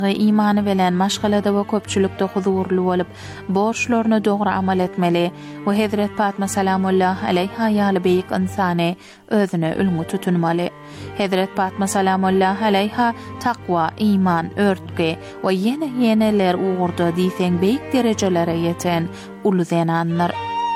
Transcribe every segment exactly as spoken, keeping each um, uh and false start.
imanı bilen maşgalada we köpçülükde huzurly bolup borçlaryna dogry amal etmeli we Hazret Fatma salamullah aleyha ýaly beýik insany özüne ulgy tutunmaly. Hazret Fatma salamullah aleyha takwa, iman, örtge we ýene ýeneler ugurda diýseň beýik derejelere ýeten uly zenanlar.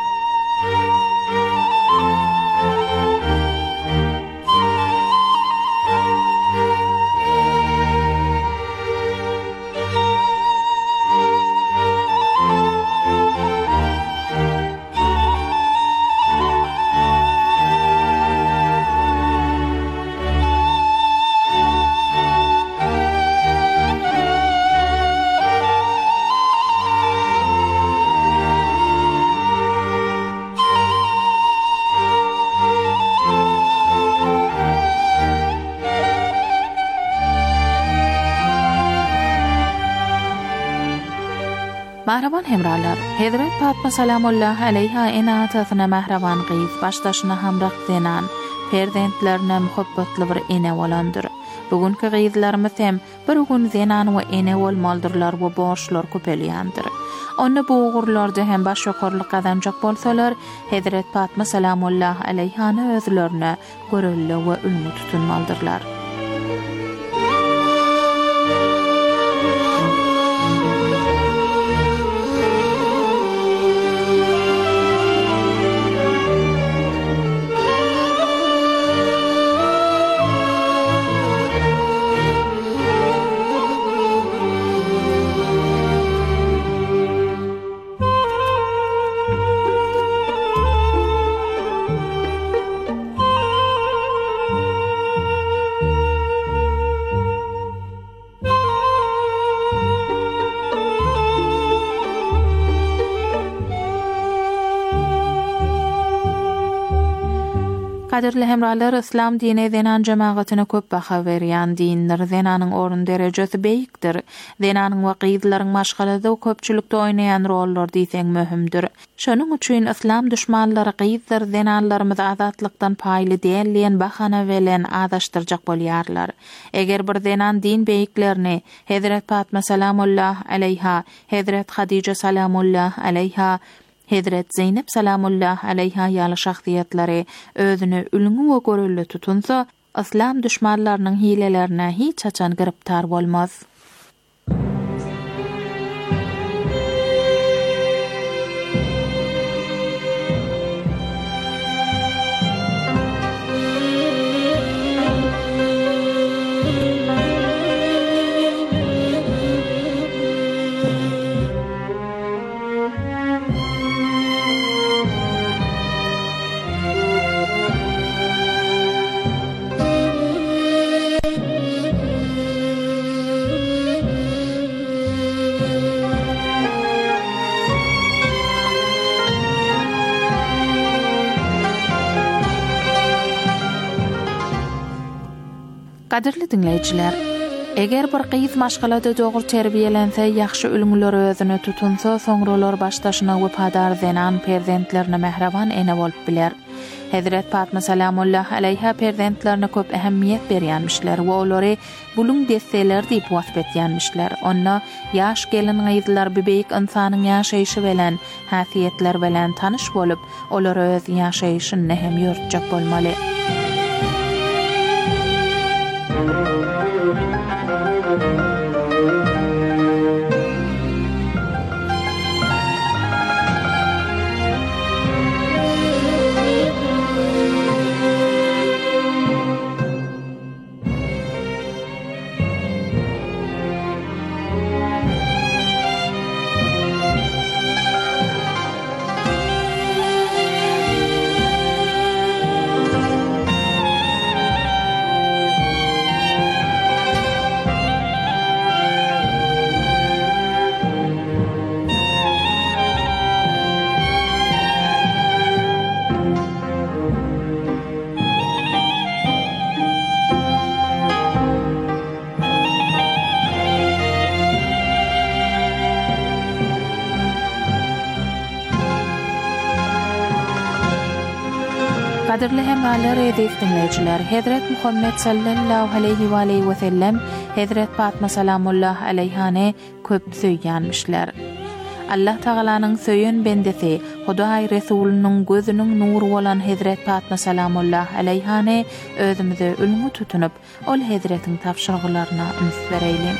Mahraban hemralar, Hazret Fatma salamullah aleyha enatasına mahraban gyýyp başdaşyna hamrak zenan, perzentlerine muhabbetli bir ene bolandyr. Bugünkü gyýyzlarymyz hem bir gün zenan we ene bolmaldyrlar we borçlar köpelýändir. Onu bu ugurlarda hem baş ýokarlyk kazanjak bolsalar, Hazret Fatma salamullah aleyhany özlerine görelli we ulmy tutunmaldyrlar. Kadirli hemralar, İslam dini zenan cemaatine köp baha berýän dinler. Zenanyň orun derejesi beýikdir. Zenanyň we gyýdlaryň maşgalada we köpçülükde oýnaýan rollar diýseň möhümdir. Şonuň üçin İslam düşmanlary gyýdlar zenanlarymyzy azatlykdan paýly däliýän bahana bilen adaşdyrjak bolýarlar. Eger bir zenan din beýiklerini Hazret Fatma salamullah aleyha, Hazret Hadija salamullah aleyha, Hazret Zeynep salamullah aleyha ýaly şahsiýetleri özüni ulgy we görelli tutunsa, İslam düşmanlarynyň hilelerine hiç açan giriptar bolmaz. Kadirli dinleyijiler, eger bir gyýyz maşgalada dogry terbiýelense, ýaxşy ulgular özüne tutunsa, soňralar başdaşyna wepadar zenan perzentlerine mehraban ene bolup biler. Hazret Fatma salamullah aleyha perzentlerine köp ähemmiýet berýänmişler we olary buluň desseler diýip wasp etýänmişler. Onda ýaş gelin gyýzlar beýik insanyň ýaşaýyşy bilen, häsiýetler bilen tanyş bolup, olar öz ýaşaýyşyny hem ýörtjek bolmaly. Kadirli hemralar edip dinleyiciler, Hazret Muhammed sallallahu aleyhi ve aleyhi ve sellem Hazret Fatma salamullah aleyhane köp söyyanmışlar. Allah Tağalanın söyün bendesi, Huday Resulünün gözünün nuru olan Hazret Fatma salamullah aleyhane özümüzü ülmü tutunup, ol Hazretin tavşırgılarına üns vereylin.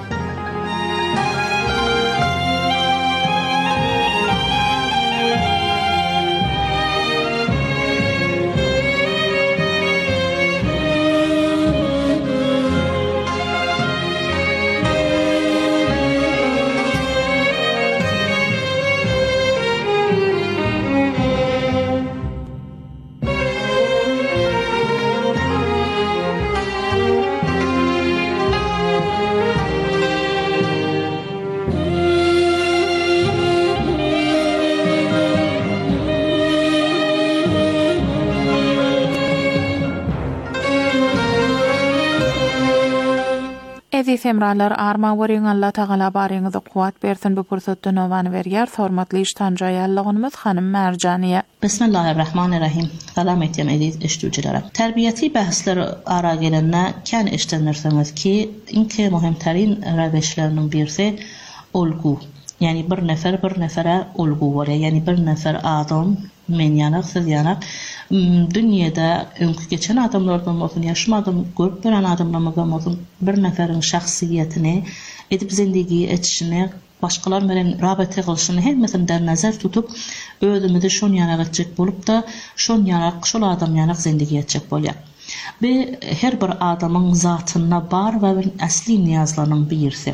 Aziz emralar, arma waryň Allah Taala baryňyzy kuwat bersin, bu pursatda nowan berýär. Hormatly iştanjaýallygymyz hanym Merjaniýa. Bismillahirrahmanirrahim. Salam etýän aziz iştüjilere. Terbiýeti bahsleri ara gelende kän işdenirsiňiz ki, inki muhimterin ravişleriniň birisi olgu. Yani bir nefer bir nefere olgu bolýar. Yani bir nefer adam men ýanak, siz ýanak dünyada öňkü geçen adamlardan bolsun, ýaşamadan görüp bilen adamlardan bolsun, bir neferin şahsiýetini edip zindigi etişini, başkalar bilen rabata kılışını hemmetin nazar tutup özümüzü şon ýanak etjek bolup da şon ýanak, şol adam ýanak zindigi etjek bolýar. Bu her bir adamın zatyna bar we bir asli niýazlarynyň birisi.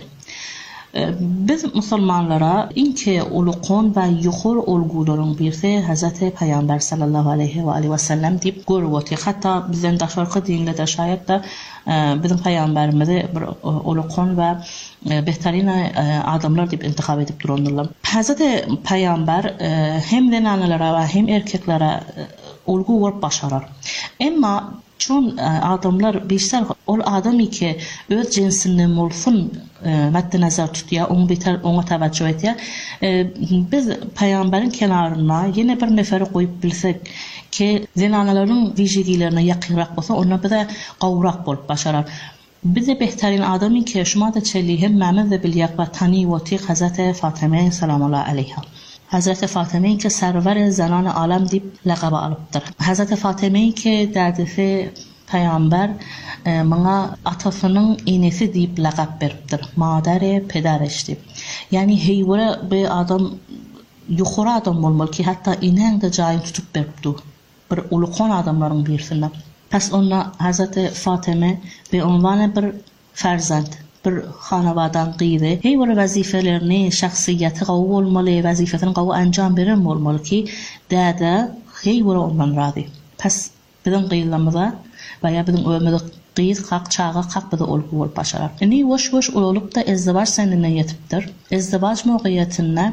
Biz musulmanlara inki ulukon ve yuhur olguların birisi Hazreti Peygamber sallallahu aleyhi ve aleyhi ve sellem deyip görüyoruz. Hatta bizden daşarkı dinle de şayet de bizim Peygamberimizi bir ulukon ve behtarin adamlar deyip intikab edip dururlar. Hazreti Peygamber hem zenanlara ve hem erkeklere olgu var başarar. Ama çon adamlar beşler ol adamı ki öz cinsinden olsun madde nazar tutuyor, onu biter, ona teveccüh ediyor. Biz Peygamberin kenarına yine bir neferi koyup bilsek ki zenanaların vijedilerine yakınrak olsa onlar bize qavrak bolup başarar. Bize behtarin adamı ki şuma da çellihim məmin ve bilyaq ve tani vati Hazreti Fatıma salamullah aleyha. Hazreti Fatıma ki server zanan alem deyip laqaba alıptır. Hazreti Fatıma ki derdisi Peygamber bana atasının inesi deyip laqab beripdir. Madari pederiş deyip. Yani heyvara bir adam yuxarı adam bolmalı ki hatta inen de jayyn tutup beripdi. Bir ulukon adamların birisinden. Pes ona Hazreti Fatıma bir unvanı bir farzand, bir xanavadan qıydı. Heyvara vazifelerini, şahsiyeti qavu bolmalı, vazifetini qavu anjam beren bolmalı ki dada heyvara ondan razı. Pes bizim qıyılamıza veya bizim ömrümüzde qıyız qaq çağa qaq bide olgu bolup başarar. Indi woş-woş olup da izdivaç senine yetipdir. İzdivaç mowqiyetinde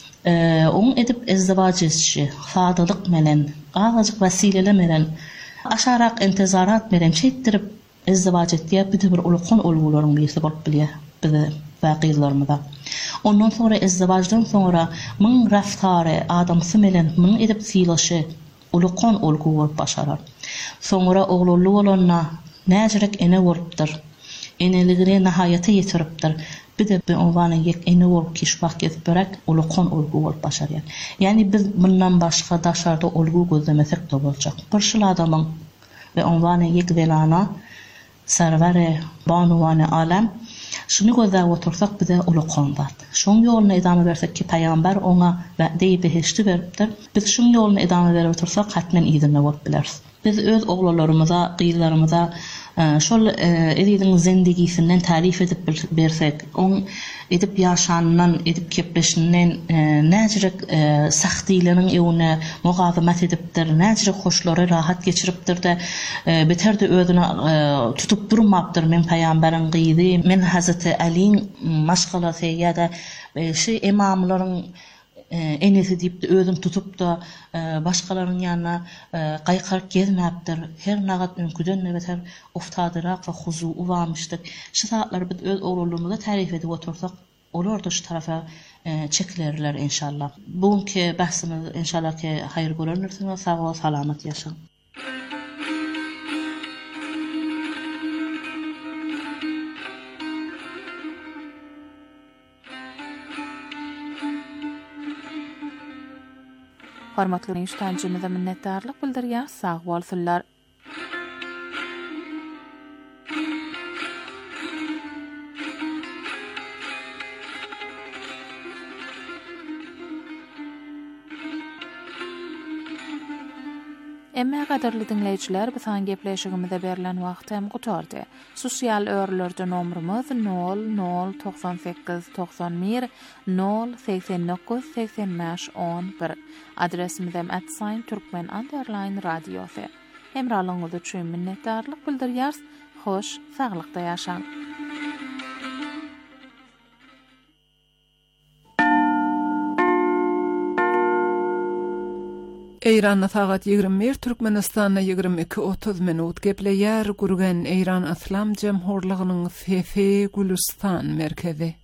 on edip izdivaç etişi, fadylyk menen, agajyk vesileler menen, aşarak intizarat menen çekdirip izdivaç etdiýär, bir bir ulukon olgularyň birisi bolup bilýär bize waqylarymyzda. Ondan sonra izdivaçdan sonra myň raftary adamsy menen myň edip fiýlaşy ulukon olgu bolup başarar. Sonra oğlullu olanna näjirek ene bolupdyr. Eneligine nihayete yetiripdir. Bir de bir onvanı yek ene bolup kişbaq gezip berek ulukon olgu bolup başarýar. Yani biz bundan başga daşarda olgu gözlemesek de boljak. Bir şol adamyň ve onvanı yek zenana servere banuwany alem şunu gözle otursak bize ulukon bar. Şoň ýoluna edame bersek ki Peygamber ona wa'de beheşti beripdir. Biz şoň ýoluna edame berip otursak hatmen ýa-da bolup bilersiz. Biz öz oglanlarymyza, gyýlarymyza şol edýän zindegisinden tarif edip bersek, on edip ýaşanynyň, edip kepleşininden näjirek saxtylığynyň ýöne mugazamat edipdir, näjirek hoşlary rahat geçiripdir de beter de özüne tutup durmapdyr. Men Peýgamberiň gyýdy, men Hazreti Aliň maşgalasy ýa-da şu imamlaryň enesi deyip de özüm tutup da başkalarının yanına qayqarıp gezmepdir. Her nagat önküden nebeter uftadırak ve huzu uvamıştık. Şu saatları biz öz oğluluğumuza tarif edip otursak olur da şu tarafa çekilerler inşallah. Bugünkü bahsimiz inşallah ki hayır görünürsünüz. Sağ ol, salamet yaşayın. Hormatly dinleýijimize minnetdarlyk bildirýär. Sag bolsunlar. Emme gadarly dinleýijiler, bisan gepleşigimizde berilen wagt hem gutardy. Sosial örlerde nomrumuz nol nol doksan sekiz doksan bir nol seksen dokuz seksen beş on bir. Adresimiz hem at sign türkmen underline radiosu. Emralyňyz üçin minnetdarlyk bildirýärs. Hoş, saglykda ýaşaň. Eýranna sagat ýygrimi bir, Türkmenistanda ýygrimi iki otuz minut gepleýär gurgan Eýran Islam Jemhurlygynyň Fefe Gülistan merkezi.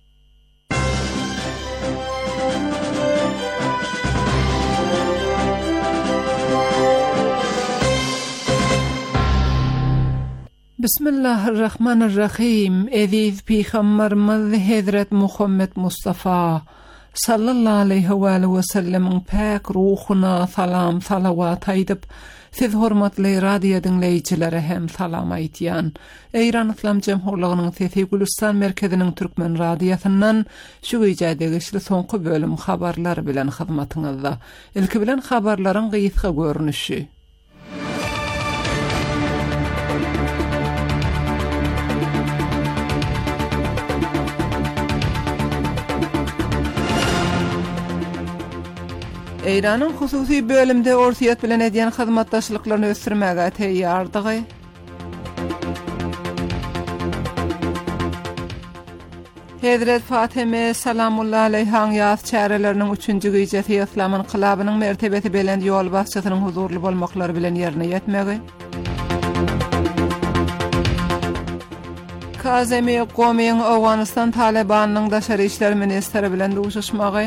Bismillahirrahmanirrahim. Aziz Peygamberimiz Hazret Muhammed Mustafa sallallahu aleyhi ve sellem'in pak ruhuna salam salavat aýdyp, siz hormatly radio dinleýijileri hem salam aýtýan. Eýran Islam Jemhurlygynyň Fefe Gülistan merkeziniň türkmen radiosundan şu güýjäde geçli soňky bölüm habarlary bilen hyzmatyňyzda. Ilki bilen habarlaryň gysga görnüşi. Eýranyň hususy bölümde orsiýet bilen edýän hyzmatdaşlyklaryny ösdürmäge teýýardygy. Hazret Fatime salamullahi aleyhaň ýaz çäreleriniň üçünji güýjesi Islamyň kylabynyň mertebesi bilen ýol başçysynyň huzurly bolmaklary bilen ýerine ýetmegi. Kazemi Qomiň Awganistan Talibanynyň daşary işler ministri bilen duşuşmagy.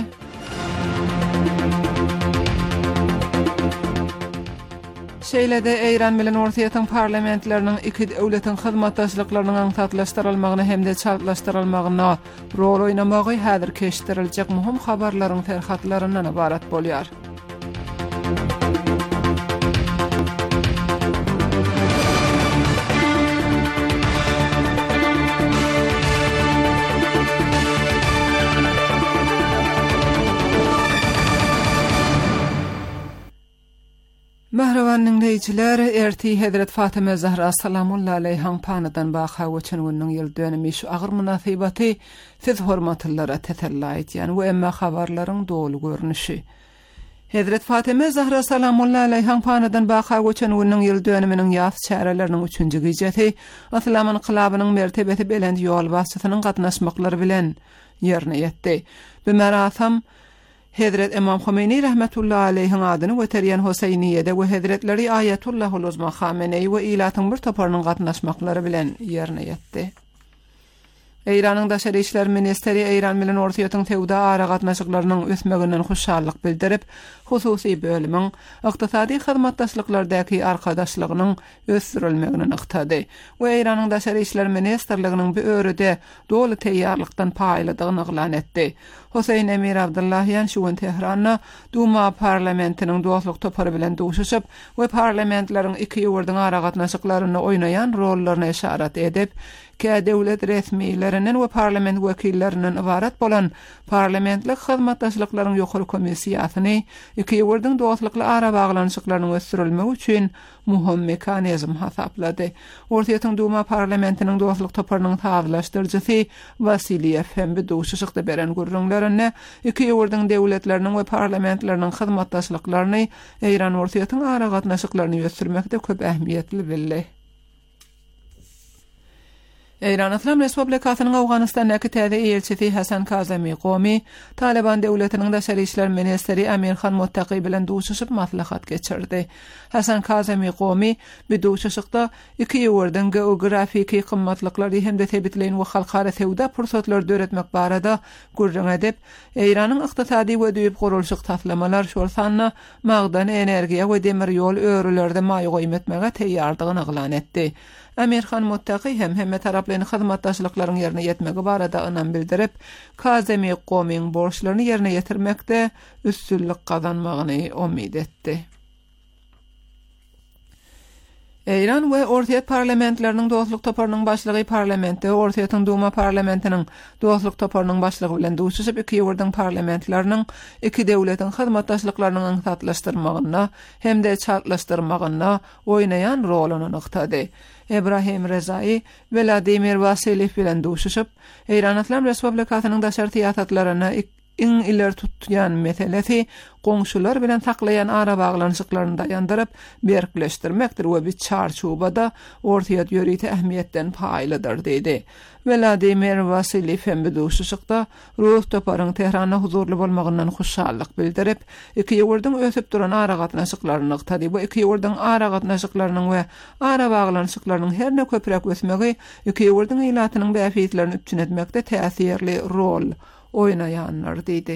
Şeýlede Eýran bilen Ortaýatyň parlamentleriniň iki döwletiň hyzmatdaşlyklarynyň aňsatlaşdyrylmagyny hemde çallaşdyrylmagyna rol oýnamagy häzir keşdiriljek muhim habarlaryň terhatlaryndan ibarat bolýar. Mahrawan dinleýijiler, erti Hazret Fatime Zahra salamullahi aleyhaň panydan baha geçen günnüň ýyl dönemi şu agyr munasabaty siz hormatlylara teselli aýtýan we emma habarlaryň dolu görnüşi. Hazret Fatime Zahra salamullahi aleyhaň panydan baha geçen günnüň ýyl döneminiň ýaz çäreleriniň üçünji güýjeti Islamyň kylabynyň mertebesi bilen ýol başçysynyň gatnaşmaklary bilen ýerine ýetdi. Bu merasam Hazret İmam Khomeini rahmetullahi aleyhin adyny göterýän Hoseyniýede we Hazretleri Ayatullahul Uzma Khamenei we ilatyň bir toparynyň gatnaşmaklary bilen ýerine ýetdi. Eýranyň daşary işler ministri Eýran bilen Ortaýatyň tewda ara gatnaşyklarynyň ösmeginden hoşallyk bildirip, hususy bölümiň ykdysady hyzmatdaşlyklardaky arkadaşlygynyň ösdürilmegini ykdady. We Eýranyň daşary işler ministrliginiň bir örüde dolu teýýarlykdan paýladygyny eglan etdi. Hoseyn Emir Abdullahyan şu gün Tehranda Duma parlamentiniň dostluk topary bilen duşuşyp we parlamentlaryň iki ýurdyň ara gatnaşyklaryny oýnaýan rollaryna işaret edip, ki dewlet resmiýetleriniň we parlament wekillerinden ibarat bolan parlamentlik hyzmatdaşlyklaryň ýokary komissiýasyny iki ýurdyň dostlukly ara baglanyşyklaryny ösdürilmegi üçin muhim mekanizm hasaplady. Ortaýatyň Duma parlamentiniň dostluk toparynyň taýdanlaşdyrjysy Vasiliyev hem bir duşuşykda beren gurrunlaryny iki ýurdyň dewletleriniň we parlamentleriniň hyzmatdaşlyklaryny Eýran ortaýatyň ara gatnaşyklaryny ösdürmekde köp ähmiýetli bildi. Eýran Islam Respublikasynyň Awganistandaky täze elçisi Hasan Kazemi Qomi, Taliban döwletiniň daşary işler ministri Amirhan Muttaqi bilen duşuşyp maslahat geçirdi. Hasan Kazemi Qomi bu duşuşykda iki ýurdyň geografiki gymmatlyklary hemde tebitleýän we halkara sewda pursatlary döretmek barada gurrun edip, Eýranyň ykdysady we düýüp gurulşyk taslamalar şolsanna magdan energiýa we demir ýol örülerde maý goýum etmege teýýardygyny eglan etdi. Amirhan Muttaqi hem hemme taraplyny hyzmatdaşlyklaryň ýerine ýetmegi barada önem bildirip, Kazemi gowmyň borçlaryny ýerine ýetirmekde üstünlik gazanmagyny umyt etdi. Eýran we Ortaýat parlamentleriniň dostluk toparynyň başlygy parlamentde Ortaýatyň Duma parlamentiniň dostluk toparynyň başlygy bilen duşuşyp iki ýurdyň parlamentleriniň iki döwletiň hyzmatdaşlyklaryny ňyňsatlaşdyrmagyna hemde çatlaşdyrmagyna oýnaýan roluny nyktady. Ebrahim Rezai Vladimir Vasilyev bilen duşuşyp Eýran Islam Respublikasynyň daşary tiýatlaryna iň iler tutýan meselesi goňşular bilen saklayan ara baglanyşyklaryny dayandyryp berkleşdirmekdir we bir çarçubada ortaýat ýörüýti ähmiýetden paýlydyr diýdi. Vladimir Vasilyev hem bu duşuşykda ruh toparyň Tehranda huzurly bolmagyndan hoşallyk bildirip, iki ýurdyň ösüp duran ara gatnaşyklaryny ykdy. Bu iki ýurdyň ara gatnaşyklarynyň we ara baglanyşyklarynyň herne köprek ösmegi iki ýurdyň ýylatynyň bäfitlerini üçin etmekde täsirli rol oynayanlar diýdi.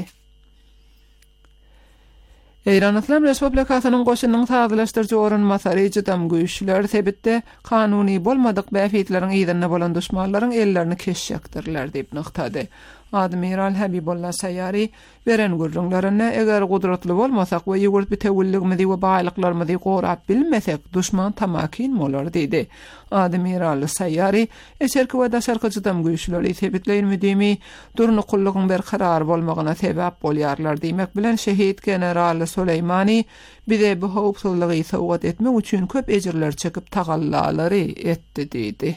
Eýran Islam Respublikasynyň goşunyň taýdanlaşdyrjy orunmasary Jydam güýçler sebitde kanuny bolmadyk bäfitleriň ýygyna bolan düşmanlaryň ellerini keşýekdirler diýip nyktady. Admiral Habibullah Sayyari beren gurrunlaryna eger gudratly bolmasak we ýurt bitewilligimizi we baýlyklarymyzy gorap bilmesek düşman tamakin bolar diýdi. Admiral Sayyari eşerki we daşarky Jydam güýçleri sebitleýmedimi durnuqullygyň berkarar bolmagyna sebäp bolýarlar diýmek bilen şehit general Süleymani bize bu howpsuzlygy sowgat etmek üçin köp ejirler çekip tagallalary etdi diýdi.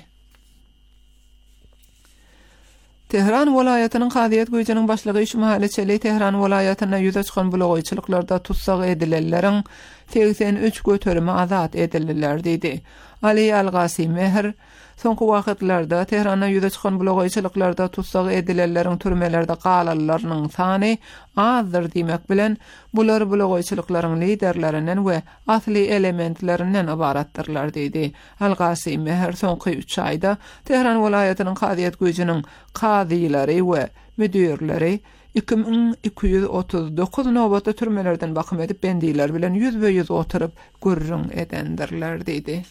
Tehran welaýatynyň Gaziýet güýjüniň başlygy Şumaly Çeli Tehran welaýatyna ýüze çykan blogaýçylyklarda tutsak edilelleriň seksen üç götürme azat edildiler diýdi. Ali Al-Gasi Mehr soňky wagtlarda Tehrana ýüze çykan blogaýçylyklarda tutsak edilelleriň türmelerde galallarynyň sany azdyr diýmek bilen bular blogaýçylyklaryň liderlerinden we asly elementlerinden ibaratdyrlar diýdi. Al-Gasi Mehr soňky üç aýda Tehran welaýatynyň Gaziýet güýjüniň kadylary we müdirleri iki bin iki ýüz otuz dokuz nowbatda türmelerden bakym edip bendiler bilen ýüzbe ýüz oturup gurrun edendirler diýdi.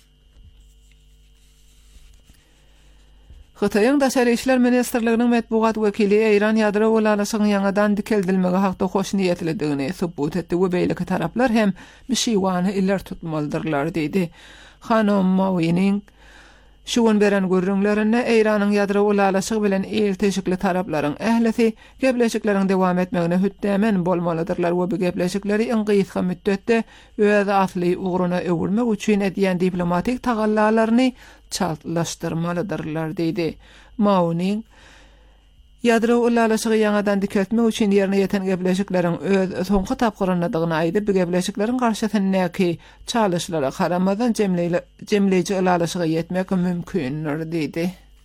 Xitoýyň daşary işler ministrliginiň medbugat wekili Eýran ýadro ulanasynyň ýangadan dikeldilmegi hakda hoş niýetlidigini subut etdi we beýleki taraplar hem bişiwany iller tutmalydyrlar diýdi. Hanom Mawiniň şuun beren gurrunlaryna Eýranyň ýadro ulanasyny bilen ilteşikli taraplaryň ählisi gepleşikleriň dowam etmegine hütdemen bolmalydyrlar we bu gepleşikleri iň gysga müddetde öz asly ugruna öwürmek üçin edýän diplomatik tagallalaryny çatlaşdyrmalydyrlar diýdi. Mawning ýadro ulanasyny ýangadan dikeltmek üçin ýerine ýeten gepleşikleriň öz soňky tapgyrynydygyny aýdyp bu gepleşikleriň garşysyndaky çalyşlara garamadan jemleýici ulanasyna ýetmek mümkindir diýdi.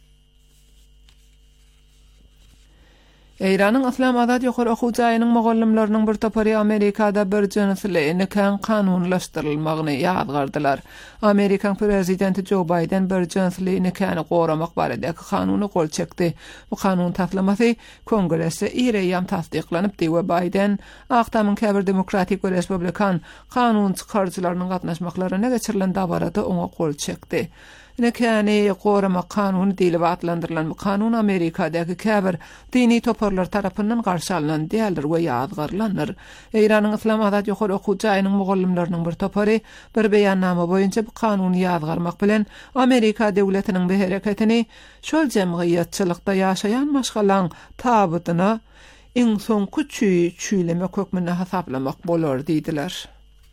Eýranyň Islam Azad ýokary okuw jaýynyň mugallimläriniň bir topary Amerikada bir jinsly nikah kanunlaşdyrylmagyny ýazgardylar. Amerikan prezidenti Joe Biden bir jinsly nikahy goramak baradaky kanuny gol çekdi. Bu kanun taslamasy Kongressde ýere-ýam tasdiklanyp diýdi we Biden Aktamyň käbir demokratik we republikan kanun çykarjylarynyň gatnaşmaklaryna geçirilen dabarada oňa gol çekdi. Nekani gorama kanunu diýilip atlandyrylan bu kanun Amerikadaky käbir dini toparlar tarapyndan garşy alynan diýildir we ýazgarlanýar. Eýranyň Islam Azad ýokary okuw jaýynyň mugallimläriniň bir topary bir beýannama boýunça bu kanuny ýazgarmak bilen Amerika döwletiniň bu hereketini şol jemgyýetçilikde ýaşaýan maşgalan tabytyna iň soňky çüýleme kökmüne hasaplamak bolar diýdiler.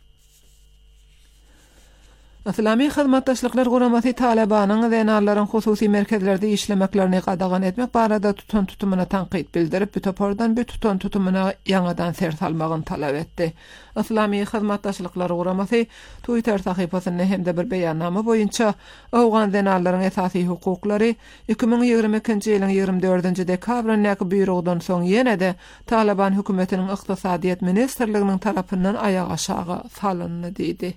Islami hyzmatdaşlyklar guramasy Talabanyň denarlaryň hususy merkezlerde işlemeklerini gadagan etmek barada tutan tutumuna tanqid bildirip bu topardan bu tutan tutumuna ýangadan ser salmagyny talap etdi. Islami hyzmatdaşlyklar guramasy Twitter sahypasyna hemde bir beýannama boýunça awgan denarlaryň esasy hukuklary iki bin ýygrimi ikinji ýylyň ýygrimi dördünji dekabrynyň buyrugdan soň ýene-de Taliban hökümetiniň ykdysadyýat ministrliginiň tarapyndan aýak aşağı salyndy diýdi.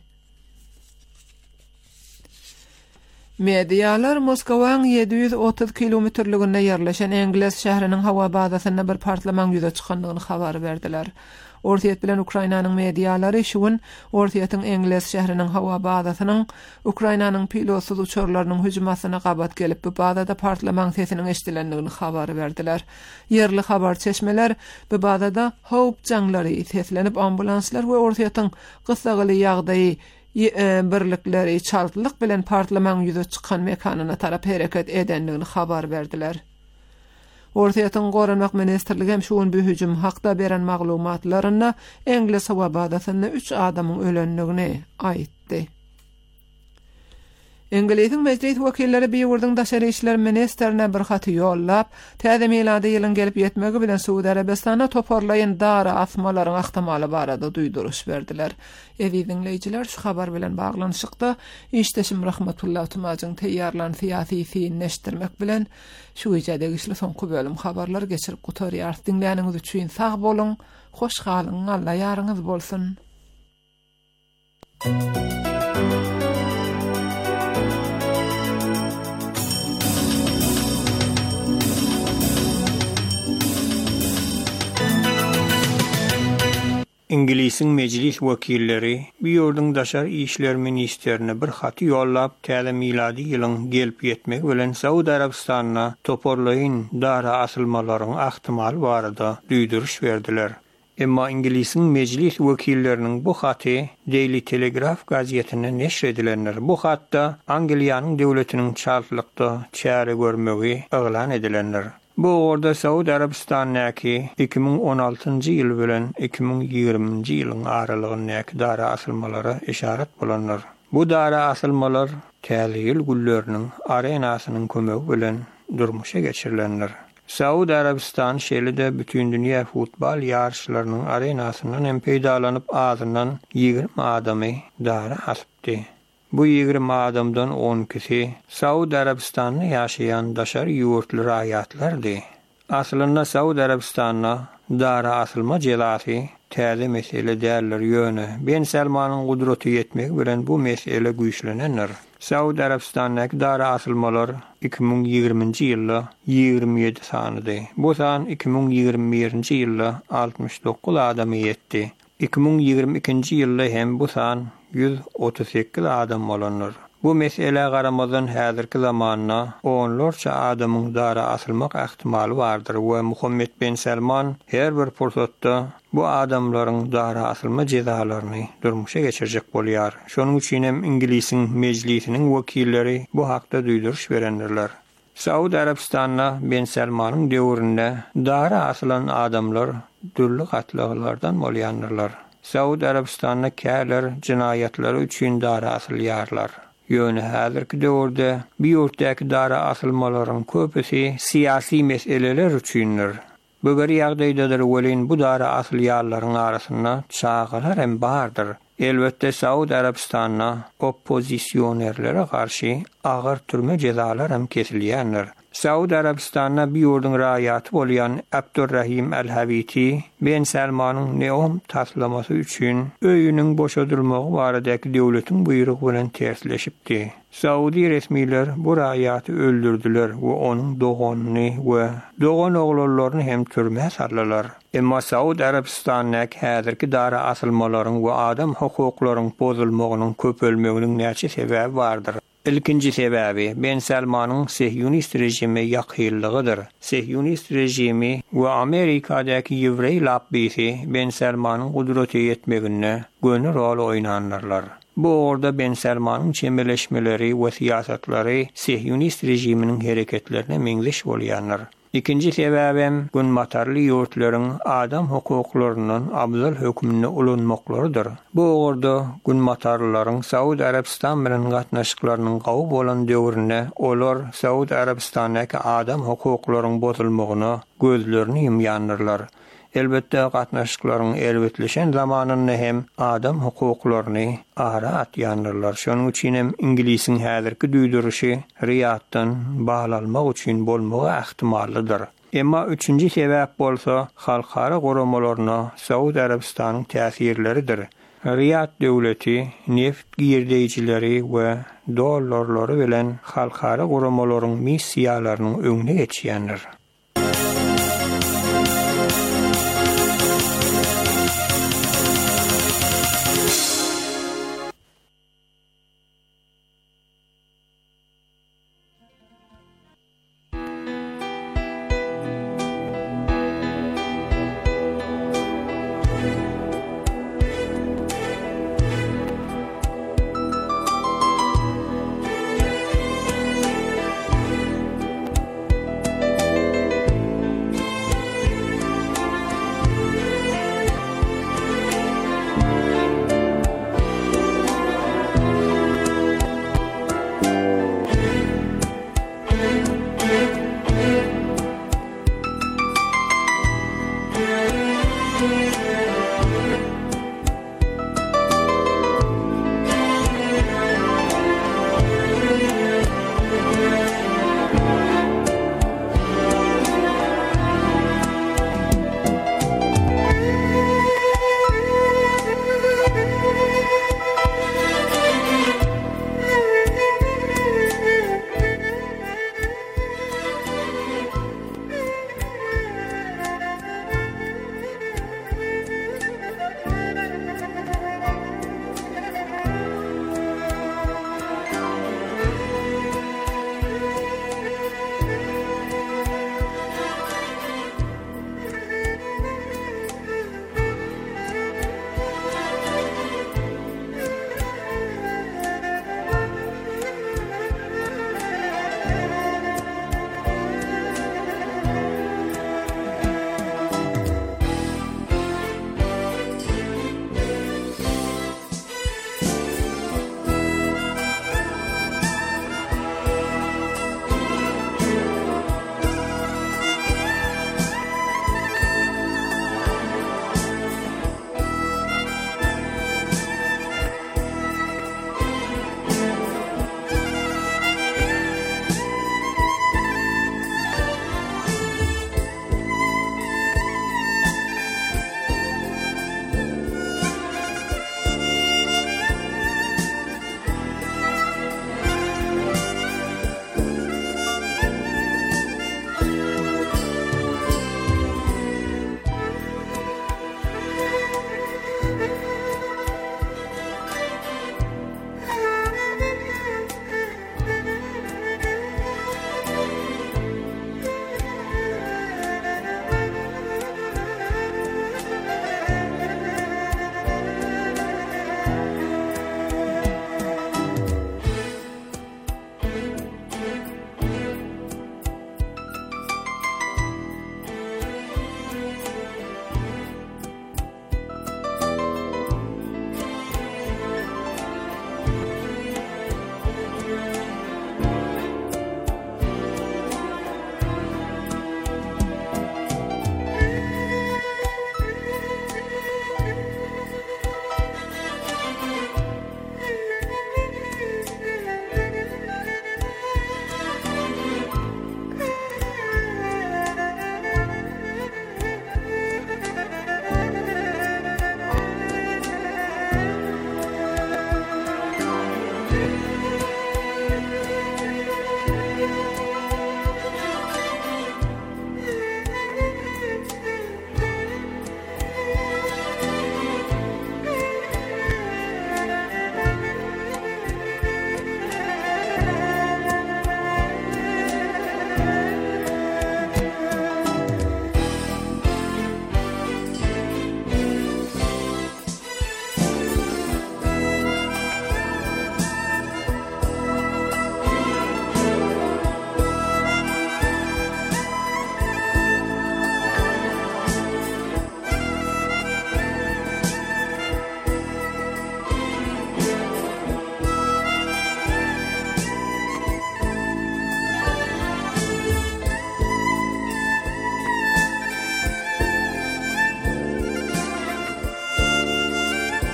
Medialar Moskowaň ýedi ýüz otuz kilometrliginde ýerleşen Engles şäheriniň hawa bazasyna bir partlaman ýüze çykandygyny habar berdiler. Ortiyet bilen Ukrainanyň medialary şuun Ortiyet'in Engles şäheriniň hawa badasynyň Ukrainanyň pilotsuz uçurlarynyň hüjumasyna gabat gelip bu badada partlaman sesiniň eşdilendigini habar berdiler. Yerli habar çeşmeler bu badada howp janglary seslenip ambulanslar we Ortiyet'in gysgaly ýagdaýy birlikleri çaltlyk bilen partlaman ýüze çykan mekanyna tarap hereket edendigini habar berdiler. Ortiyet'in Goranmak Ministerligi hem şuun bu hüjüm hakda beren maglumatlaryna Engles hawa badasyna üç adamyň ölendigini aýtdy. İngiliziň meclis wekilleri bir ýurduň daşary işler ministerine bir haty ýollap, täze milady ýylyň gelip ýetmegi bilen Suudi Arabistana toparlaýan dara asmalaryň ahtimaly barada duýduruş berdiler. Evi dinleýijiler şu habar bilen baglanyşykda işdeşim Rahmatullah Tumagyň teýýarlan syýasy fiýin neşdirmek bilen şu ýerde işli soňky bölüm habarlar geçirip gutarýar. Dinläniňiz üçin sag bolun, hoş galyň, Allah ýaryňyz bolsun. İngiliziň meclis wekilleri bir ýurduň daşary işler ministerine bir haty ýollap, täze milady ýylyň gelip ýetmegi bilen Saudi Arabistanyna toparlaýyn dara asylmalaryň ahtimaly barada duýduruş berdiler. Emma İngiliziň meclis wekilleriniň bu haty Daily Telegraph gazetine neşr edilenler. Bu hatda Angliýanyň döwletiniň çaltlykda çäre görmegi eglan edilenler. Bu orada Saudi Arabistanyňky iki bin on altyncy ýyl bilen iki bin ýigriminji ýylyň aralygyndaky dara asylmalary işaret bolanlar. Bu dara asylmalar täze ýyl gülleriniň arenasynyň kömegi bilen durmuşa geçirilenler. Saudi Arabistan şeýle-de bütün dünýä futbol ýarşlarynyň arenasynyň hem peýdalanyp azyndan ýigirme adamy dara asypdy. Bu ýigirme adamdan on ikisi Saudi Arabistanyny ýaşaýan daşary ýurtly raýatlardy. Aslynda Saudi Arabistanyna dara asylma jelasy täze mesele däldir ýöne. Ben Salmanyň gudraty ýetmegi bilen bu mesele güýçlenenler. Saudi Arabistanyň dara asylmalar iki bin ýigriminji ýylda ýigirme ýedi sanydy. Bu san iki bin ýigirme birinji ýylda altmış dokuz adamy ýetdi. iki bin ýigirme ikinji ýylda hem bu san yüz otuz sekiz adam bolanlar. Bu mesele garamazdan häzirki zamanyna onlarça adamyň dara asylmak ähtimaly bardyr we Muhammed bin Salman her bir pursatda bu adamlaryň dara asylma jezalaryny durmuşa geçirjek bolýar. Şonuň üçin hem İngiliziň meclisiniň wekilleri bu hakda duýduruş berenlerler. Saudi Arabistanyna bin Salmanyň döwründe dara asylan adamlar dürli gatlylardan bolýanlar. Saudi Arabistanyna käler jinayatlary üçin dara asylýarlar. Ýöne häzirki döwürde bir ýurtdaky dara asylmalaryň köpüsi siýasy meseleler üçindir. Bögeri ýagdaýdadyr welin bu dara asylýarlaryň arasynda çağalar hem bardyr. Elbette Saudi Arabistanyna oppozisionerlere karşı ağır türme cezalar hem kesilýändir. Saudi Arabistanyna bir ýurduň raýaty bolýan Abdurrahim el-Haviti Ben Salmanyň neom taslamasy üçin öýüniň boşadylmagy baradaky döwletiň buýrugy bilen tersleşipdi. Saudi resmiler bu raýaty öldürdiler we onuň doganyny we dogan oglalaryny hem türme sarlalar. Emma Saudi Arabistanyň häzirki dara asylmalaryň we adam hukuklaryň bozulmagynyň köpelmeginiň näçe sebebi bardyr. İlkinci sebebi Ben Salmanyň Sehyonist rejimi ýakyllygydyr. Sehyonist rejimi we Amerikadaky ýewrey labbisi Ben Salmanyň gudraty ýetmegine gönül rol oýnanlarlar. Bu orada Ben Salmanyň çemberleşmeleri we siýasatlary Sehyonist rejiminiň hereketlerine meňzeş bolýanlar. İkinci sebäbem gün matarly ýurtlaryň adam hukuklarynyň abzal hökmüne ulanmaklarydyr. Bu orada gün matarlylaryň Saudi Arabistan bilen gatnaşyklarynyň gawy bolan döwrüne olar Saudi Arabistanyňky adam hukuklarynyň bozulmagyna gözlerini ýumýanlar. Elbette gatnaşyklaryň elbetleşen zamanynda hem adam hukuklaryny ara atýanlar. Şonuň üçin hem İngiliziň häzirki duýduruşy Riyaddan baglanmak üçin bolmagy ähtimallydyr. Emma üçünji sebäp bolsa halkara goramalarına Saudi Arabistanyň täsirleridir. Riyad döwleti neft giýerdeýijileri we dollarlary bilen halkara goramalaryň missiýalarynyň öňüne geçýändir.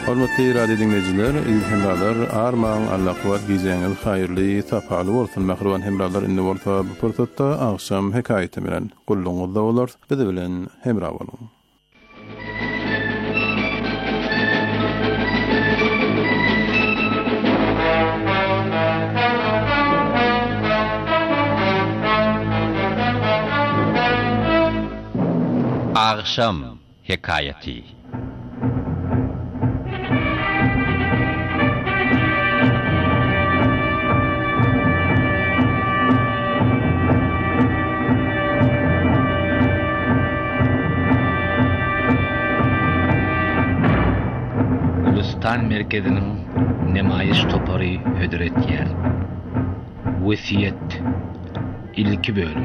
Hormatly radio dinleyijiler, iyi hemralar, armağan Allah-Kuvat gizeňiz haýyrly, sapaly bolsun. Mähruban hemralar indi bolsa bu pursatda akşam hekaýeti bilen gulluňyzda bolar. Bizi bilen hemra boluň. Akşam hekaýeti. Gulistan merkezinin nemayiş topary hödret yer. Wesiyet ilki bölüm.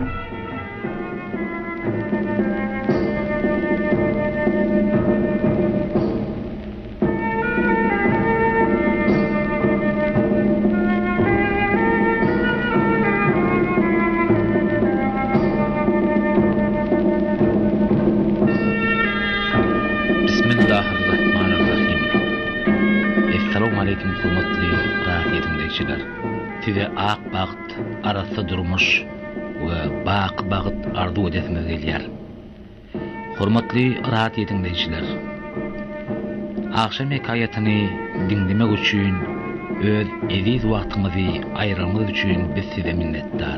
Size ak bakt arası durmuş ve bak bakt ardu edesine gelýär. Hormatly rahat edinleýijiler. Akşam hekaýatyny dinlemek üçin öz eziz wagtyňyzy aýrymyz üçin biz size minnetdar.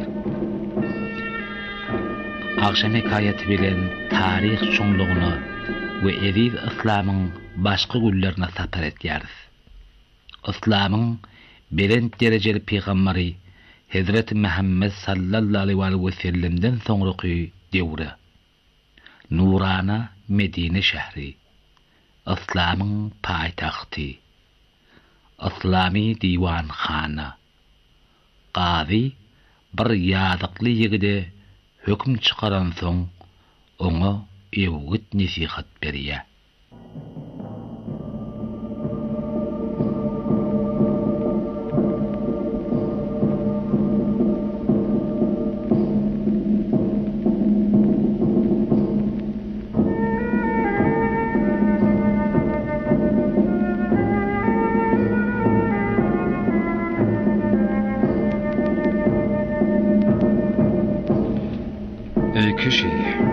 Akşam hekaýaty bilen taryh çoňlugyny we eziz islamyň başga güllerine sapar etýäris. Islamyň berent derejeli peýgamberi Hazrat Muhammed sallallahu aleyhi ve sellemden soňraky döwre. Nurana Medine şähri. Islamyň paýtagty. Islami diwanxana. Qazi bir ýazykly ýigide hökm çykaran soň oňa ewgit nesihat berýär. Kişi,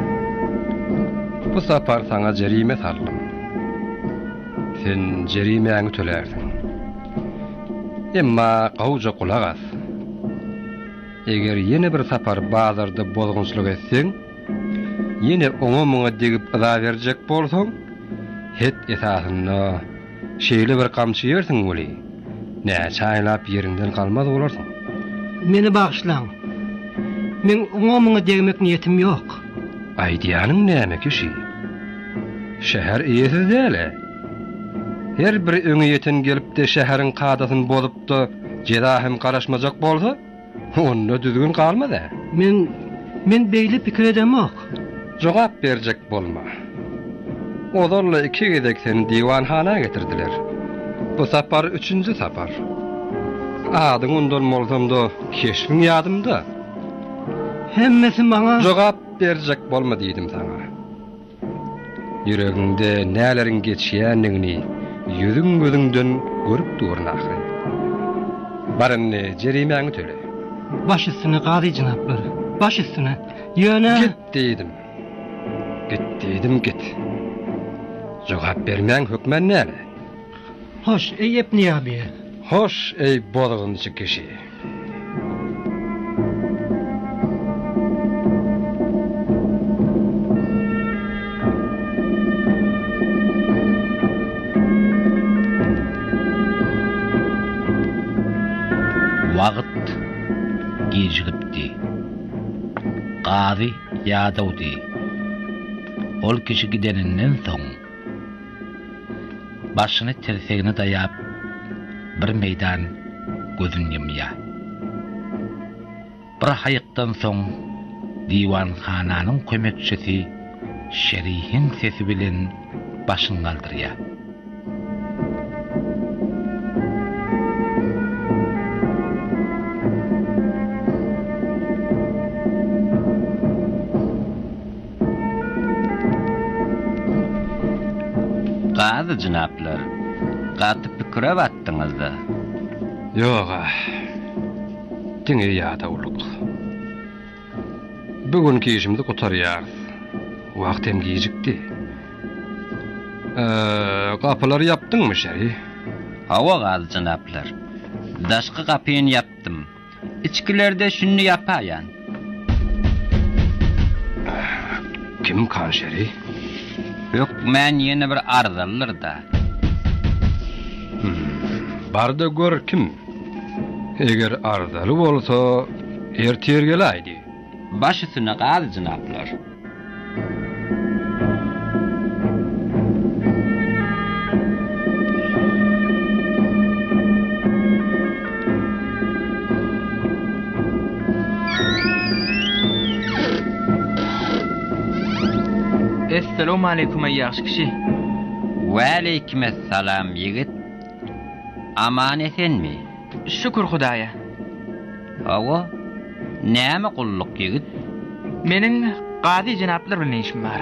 bu sapar sana cerime sarlım. Sen cerimeňi tölersin. Emma gawja kulak as. Eger yine bir sapar bazarda bolgunçlyk etseň, yine oňa muňa degip ıza berjek bolsaň, het esasyna şeýle bir kamçy ýersiň boli. Näçe aýlap ýerinden kalmaz bolarsyň. Meni bagşlaň. Men oňa muňa degmek niýetim ýok. Aýdýanyň näme kişi? Şäher eýesi däle. Her bir öňe ýeten gelip de şäheriň kadasyny bozup-da jedahym garaşmajak bolsa, onda düzgün kalmady. Men men beýle pikir edemok. Jogap berjek bolma. Olarla iki gedek seni diwanhana getirdiler. Bu sapar üçüncü sapar. Adyň ondan bolsam-da keşfin ýadymda. Hemmesi bana jogap berjek bolma diýdim sana. Yüreginde nälerin geçýänligini ýüzüň gözüňden görüp durun ahire. Barynny jerimeňi töle. Baş üstüne gazy jynaplar. Baş üstüne. Ýöne git diýdim. Git diýdim git. Jogap bermäň hökmen näle? Hoş eýip niýaby. Hoş ey bolgunçy kişi. Wagt gejigipdi. Gazy ýadawdy. Ol kişi gideninden soň başyny tersegine daýap bir meýdan gözüni ýumýar. Bir haýykdan soň diwanhananyň kömekçisi şerihin sesi bilen başyny galdyrýar. Gazy jynaplar, Qatı pikire batdyňyzdy. Yoga. Diňe ýada ulyk. Bugünkü işimdi gutarýar. Wagtym gijikdi. Eee, kapylary yapdyňmy şeri? Hawa gazy janaplar. Daşky kapyny yapdym. İçkilerde şunu yapayan. Kim kan şeri? Yok, men yeni bir arzallar da. Hmm. Barda gör kim? Eger arzaly bolsa, ertir gelaydy. Başysyna gazy janaplar. Assalamu alaykum ýaşy kişi. Wa alaykum assalam ýigit. Aman esenmi? Şükür Hudaýa. Hawa, näme gulluk ýigit? Meniň gazy janaplar bilen işim bar.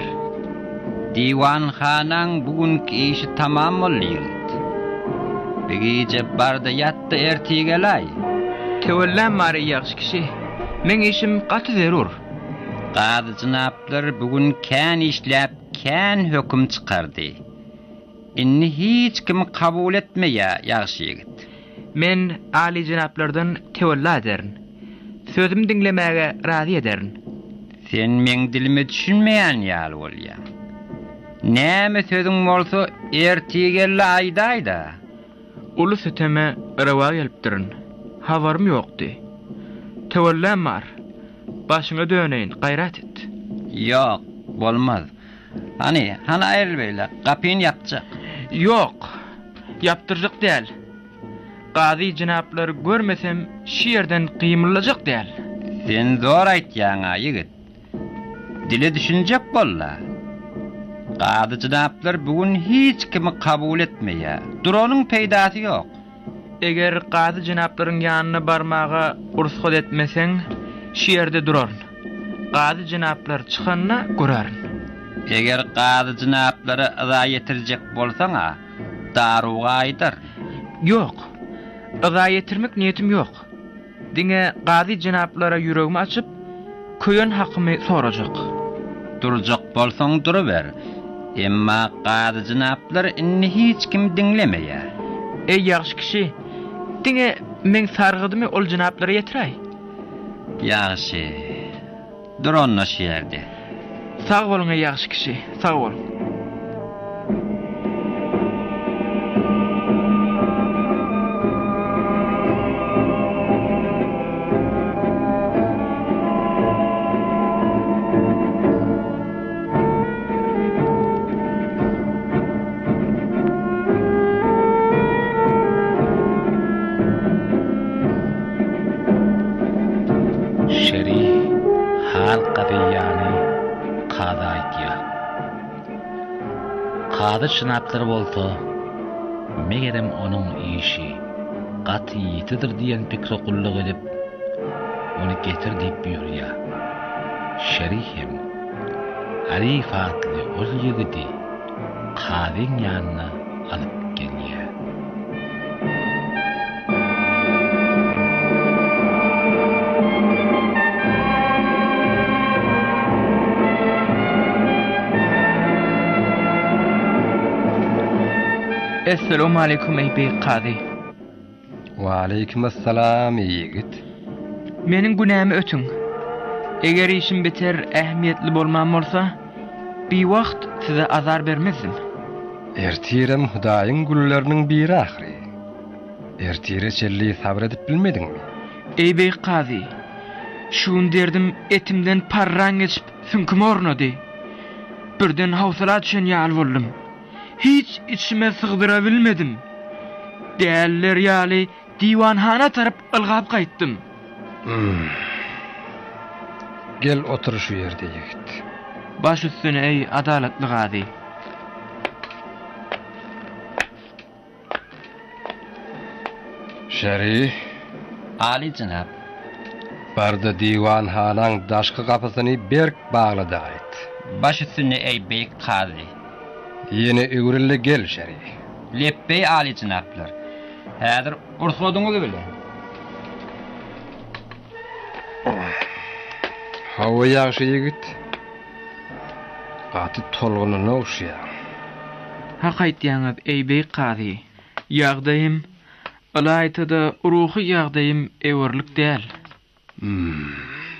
Diwanhanaň bugünkü işi tamam boldy ýigit. Bigije barda ýatdy ertiň gelay. Tewellän bar ýaşy kişi. Men işim gaty zerur. Gazy janaplar bugün kän işläp, kän höküm çykardy. Inni hiç kim kabul etmeýä ýaşy ýigit. Men ali janaplardan tewella ederin. Sözüm dinlemäge razy ederin. Sen meň dilimi düşünmeýän ýaly bolýa. Näme sözüň bolsa ertiň gelle aýdaýda. Uly süteme rawa gelipdirin. Habarym ýokdy. Tewellän bar. Başyňa döneýin, gaýrat et. Ýok, bolmaz. Hani, hana aýrylbeýle, gapyny yapjak. Ýok, yapdyrjak däl. Gazy janaplar görmesem, şu ýerden gymyllajak däl. Sen zor aýtýaň ýigit. Dile düşünjek bolla. Gazy janaplar bugün hiç kimi kabul etmeýär. Duronyň peýdasy ýok. Eger gazy janaplaryň ýanyna barmaga ursat etmeseň, şu ýerde duraryn. Gazy janaplar çykanda göräryn. Eger gazy janaplary aza ýetirjek bolsaňa, daruga aýdyr. Ýok. Aza ýetirmek niýetim ýok. Diňe gazy janaplara ýüregimi açyp, köýen hakymy sorajak. Durjak bolsaň duruber. Emma gazy janaplar inni hiç kim dinlemeýär. Ey ýaşy kişi, diňe men sargydymy ol janaplara ýetiräý? Ýaşy. Duronna şeýerde. Sağ bolun ey ýaşy kişi, sağ bol. Gazy şynaplar bolsa, megerem onuň işi gaty ýetidir diýen pikre gulluk edip, onu getir diýip buyurýar. Şerihim, halifatly ol ýigidi gazyň ýanyna alyp gelýär. Assalamu alaykum ey bey gazy. Wa alaykum assalam ýigit. Meniň günämi ötüň. Eger işim biter ähmiýetli bolman bolsa, bir wagt size azar bermezdim. Ertirem Hudaýyň gülleriniň biri ahry. Ertire çelli sabr edip bilmediňmi? Ey bey gazy, şuň derdim etimden parran geçip sünküm ornady. Birden hawsala düşen ýaly boldum. Hiç içime sığdıra bilmedim. Değerler ýaly diwanhana tarap ılgap gaýtdym. Hmm. Gel otur şu ýerde ýigit. Baş üstüne ey adalatly gazy. Şeri, Ali janap. barda diwanhanaň daşky kapysyny berk baglady aýt. Baş üstüne ey bey gazy. Yeni öwrülle gel şeri. Leppey ali jynaplar. Häzir ursadyňyz bile. Hawa ýaşy ýigit. Gaty tolgunyna oşýar. Haq aýtýaňyz eýbey qady. Ýagdaýym alaytada ruhy ýagdaýym ewerlik däl. Hmm.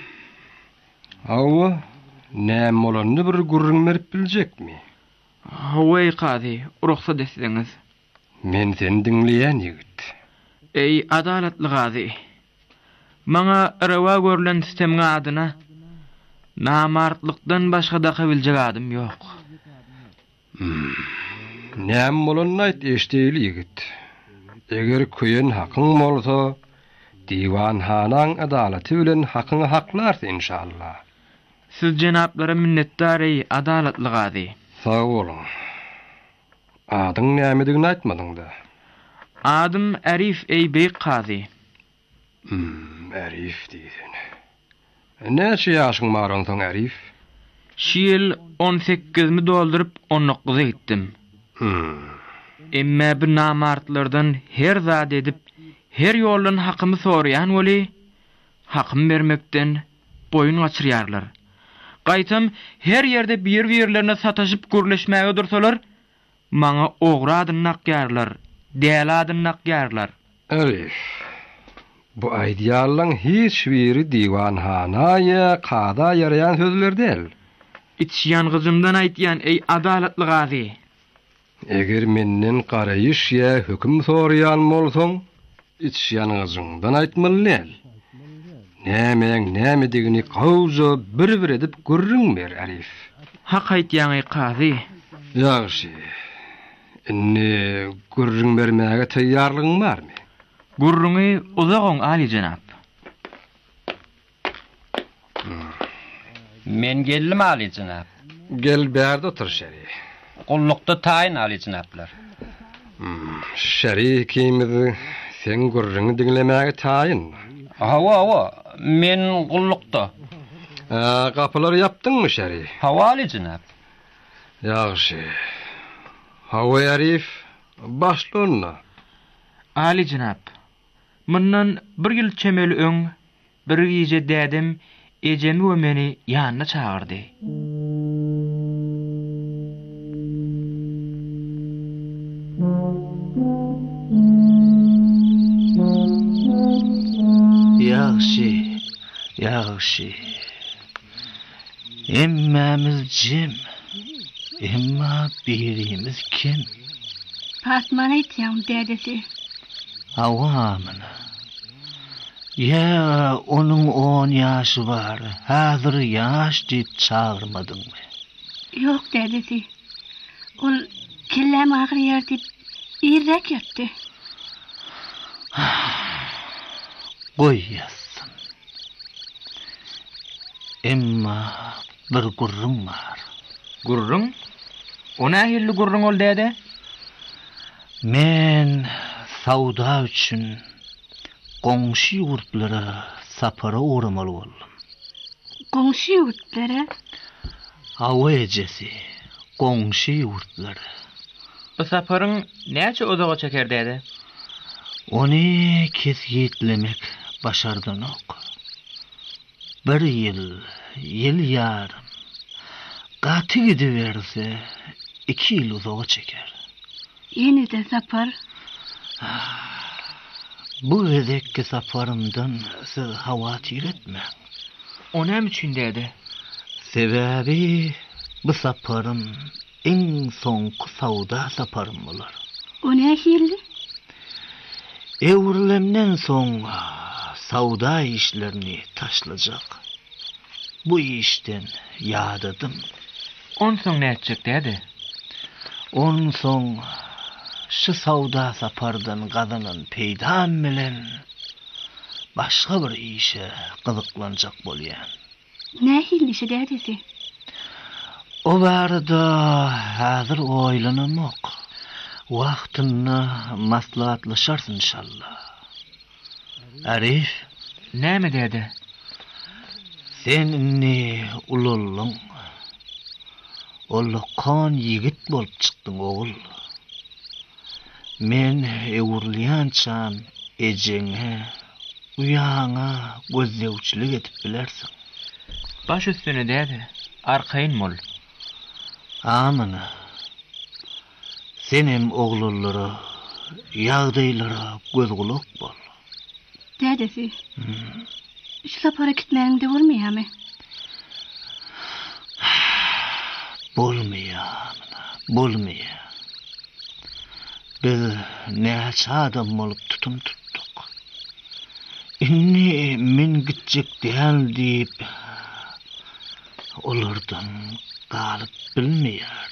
Hawa näme bolandy bir gurrun berip biljekmi? Howay qady, ruhsat etdiňiz. Men seni dinleýän ýigit. Ey adalatly qady. Maňa rawa görülen sistemiň adyna namartlykdan başga da biljek adym ýok. Hmm. Näme bolandy aýt eşdeli ýigit. Eger köýen hakyň bolsa, diwan hanaň adalaty bilen hakyňy haklarsy inşallah. Siz jenaplara minnetdar ey adalatly qady. Sağ olun. Adyň nämedigini aýtmadyňda. Adym Arif Eýbey qady. Hmm, Arif diýsen. Näçe ýaşyň bar onsoň Arif? Şil on sekiz mi doldurup on dokuz etdim. Hmm. Emme bir namartlardan her zat edip, her ýoldan hakymy soraýan weli, hakym bermekden boyun gaçyrýarlar. Gaýtam her ýerde bir-birlerine sataşyp gürleşmäge dursalar, maňa ogry adyny nakýarlar, däl adyny nakýarlar. Arif. Bu aýdýarlaryň hiç biri diwanhana ýa qada ýarayan sözler däl. İçýän gyjymdan aýtýan ey adalatly gazy. Eger menden garaýyş ýa höküm soraýan bolsaň, içýän gyjymdan aýtmaly. Nämeň nämedigini gowja bir-bir edip görrüň ber Arif. Haq aýtýan ey gazy. Ýaxşy. Inni görrüň bermäge taýýarlygyň barmy? Gurruňy uzagoň ali jenap. Hmm. Men geldim ali jenap. Gel bärde otur şeri. Gullukda taýyn ali jenaplar. Hmm. Şeri kimizi sen gurruňy dinlemäge taýyn. Hawa hawa, men gullukda. Aa, kapılar yapdyňmy şeri? Hawa ali jenap. Ýaxşy. Hawa Arif, başlanyna. Ali jenap. Mundan bir ýyl çemeli öň, bir gije dädim, ejemi we meni ýanyna çagyrdy. Ýaxşy, ýaxşy. Emmamiz jim, emma birimiz kim? Fatman aýtýan dädesi. Awamyna. Ya onun on ýaşy bar. Häzir ýaş diýip çagyrmadyňmy? Ýok dädesi. Ol kellem agyrýar diýip irrek ýatdy. Goýýasyn. Emma bir gurrun bar. Gurrun? Ona hilli gurrun ol däde? Men sauda üçin goňşy ýurtlara sapara uğramaly boldum. Goňşy ýurtlara? Hawa ejesi, goňşy ýurtlara. Bu saparyň näçe odaga çeker däde? Ony kesgitlemek başardynok. Bir ýyl, ýyl ýarym. Gaty gidiberse, iki ýyl uzaga çeker. Ýene de sapar. Bu gezekki saparımdan siz havatir etmeň. O näme üçin däde? Sebäbi bu saparym eň soňky sauda saparym bolar. O nähili? Ewrilemden soň sauda işlerini taşlajak. Bu işten ýadadım. On soň näçek däde? On soň şu sauda sapardan gadynyň peýdam bilen başga bir işe gyzyklanjak bolýan. Nähili işe dädesi? O barada häzir oýlanamok. Wagtyny maslahatlaşarsyn inşallah. Arif, näme däde? Sen inni ululluň. Ollukkan yigit bolup çykdyň ogul. Men ewurliyançam ejeňe uyaňa gözlewçilik etip bilersiň. Baş üstüne dädi, arkaýyn mol. Amana. Senem oğullara, ýagdaýlara göz gulak bol. Dädesi. Şu sapara gitmäňde bolmaýarmy? Bolmaýar, bolmaýar. Biz näçe adam bolup tutum tuttuk. Inni men gitjek däl diýip olardan galyp bilmeýär.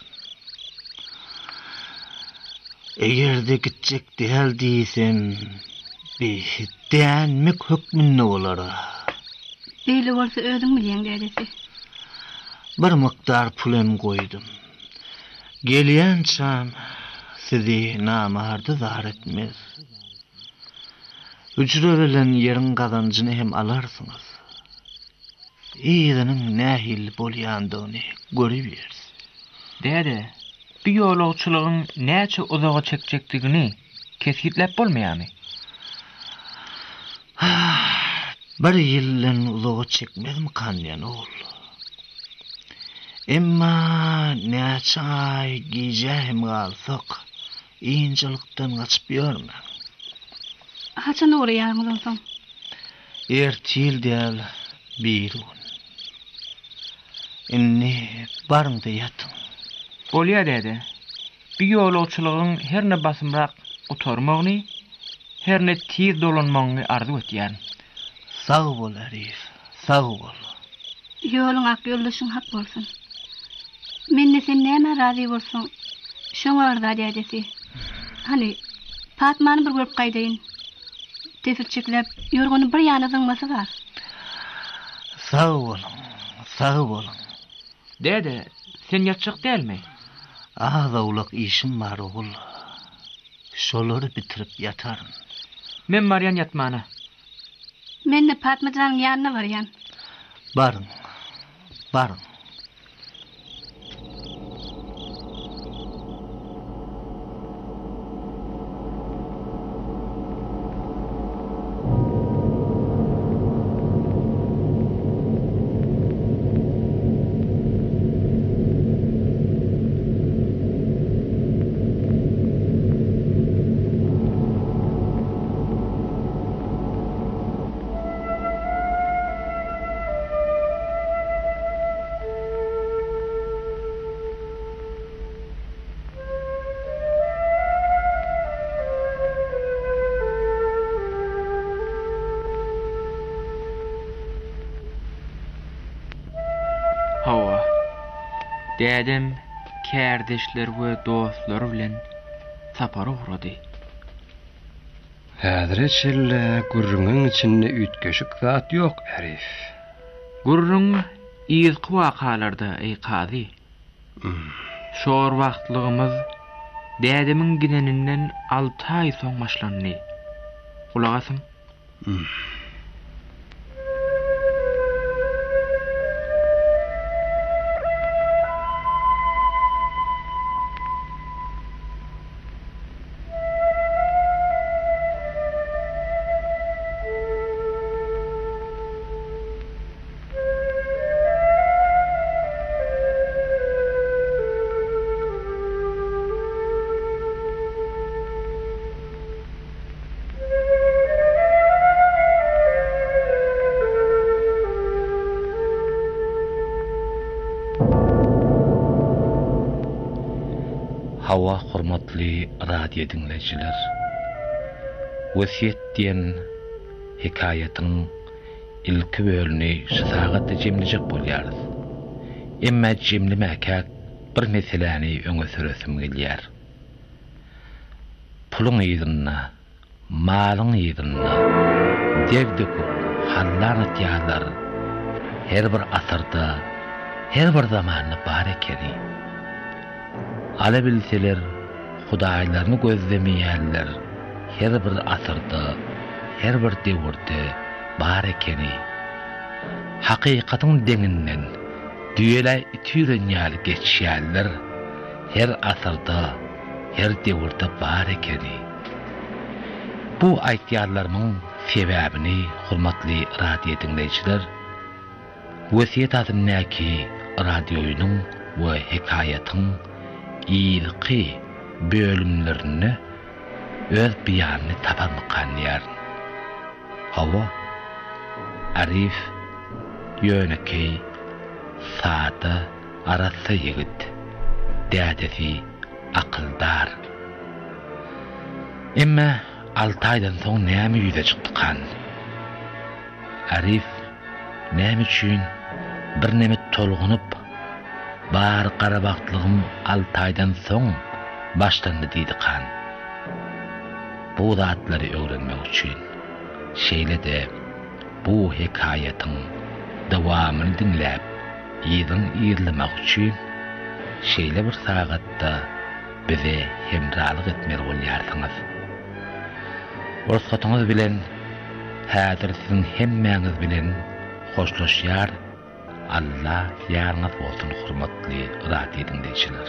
Egerde gitjek däl diýsem, beýdänmek hökmünde bolara. Beýle bolsa özüň bilýän dädesi. Bir miktar pulem koydum. Gelýän çam sizi namarda zar etmez. Ücre bilen ýeriň gazanjyny hem alarsınız. Ýygynyň nähil bolýandygyny görüp ýersiz. Däde, bir ýolagçylygyň näçe uzaga çekjekdigini kesgitlep bolmaýarmy? Bir ýyldan uzaga çekmezmi kanýan oğul? Emma näçe ay gijähem galsak, ýynçylykdan gaçyp ýörmän. Haçan uğraýarmyň soň? Ertil däl bir gün. Inni barňda ýatyň. Bolýar däde. Bir ýolagçylygyň herne basymrak oturmagyny, herne tiz dolanmagyny arzu etýär. Sag bol Arif, sag bol. Ýoluň ak ýoldaşyň hak bolsun. Men de sen näme razy bolsun? Şoňa arda dädesi. Hani Fatmany bir görüp gaýdaýyn. Tefirçeklep ýorgony bir ýana zyňmasy bar. Sag bolun, sag bolun. Däde, sen ýatjak dälmi? Aza ulak işim bar oğul. Şolary bitirip yatarım. Men barýan ýatmana. Men de Fatmajanyň ýanyna barýan. Barın, barın. Hawa. Dädem, kärdeşler we dostlar bilen sapara uğrady. Häzirçille gurrungyň içinde ütgeşik zat ýok Arif. Gurrun ýyzky wakalarda ey qady. Şor wagtlygymyz dädemiň gineninden alty ay soň başlandy. Kulak asym. Hawa hormatly radio dinleyijiler. Wesiýet diýen hikayatyň ilki bölüni şu sagatda jemlejek bolýar. Emma jemlemäkä bir meseleni öňe süresim gelýär. Puluň ýygyna, malyň ýygyna, degdik hallany ýalar her bir asyrda, her bir zamanda bar ekeni. Ala bilseler, Hudaýlaryny gözlemeýärler, her bir asyrda, her bir döwürde bar ekeni. Hakykatyň deňinden düýele türenýär geçýärler, her asyrda, her devirde bar ekeni. Bu aýtýarlarymyň sebäbini hormatly radio dinleýijiler wesiýet etdiňki radioynyň we hekaýatyň ilki bölümlerini öz biýanyny tapanmakan ýer. Hawa Arif yönekey saata arasa yigit dädesi akyldar. Emma altı aydan soň näme ýüze çykdykan? Arif näme üçin bir näme tolgunyp bar garabaklygym altı aydan soň başlandy diýdikan. Bu zatlary öwrenmek üçin şeýle-de bu hekaýatyň dawamyny dinläp ýygyň ýyrlamak üçin şeýle bir sagatda bize hemralyk etmeli bolýarsyňyz. Orsatyňyz bilen häzir siziň hemmäňiz bilen hoşlaşýar. Allah ýarňyz bolsun hormatly radio dinleýijiler.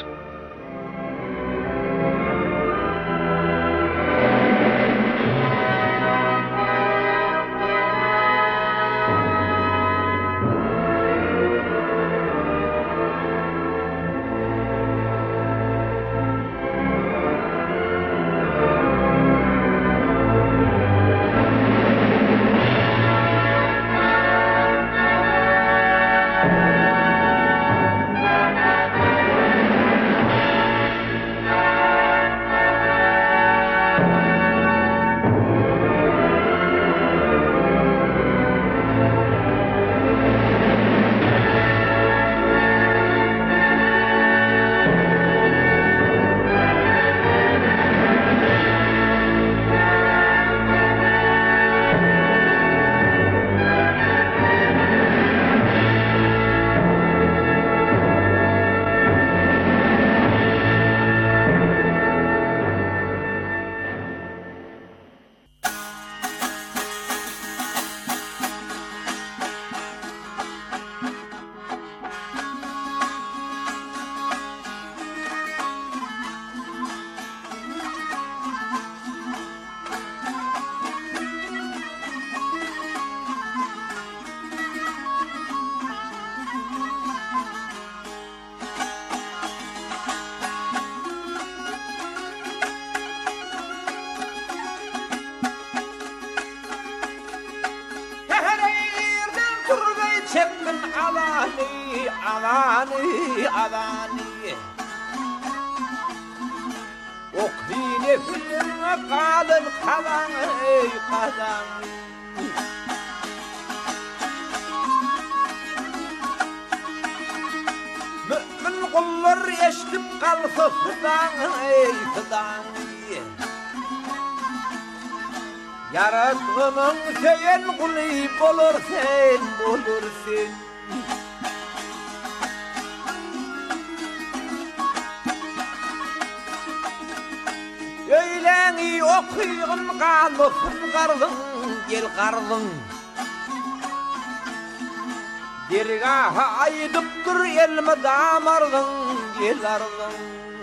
Alani, alani, alani. Okine filme kalın kalan ey kalan. Mümin kullar yaştım kalsa fidan ey fidan. Yaratmanın seyen kuli bolur sen, bolur sen. Öyleni okuyun kalmasın kardın, gel kardın. Dergaha aydıp dur elme damardın, gel ardın.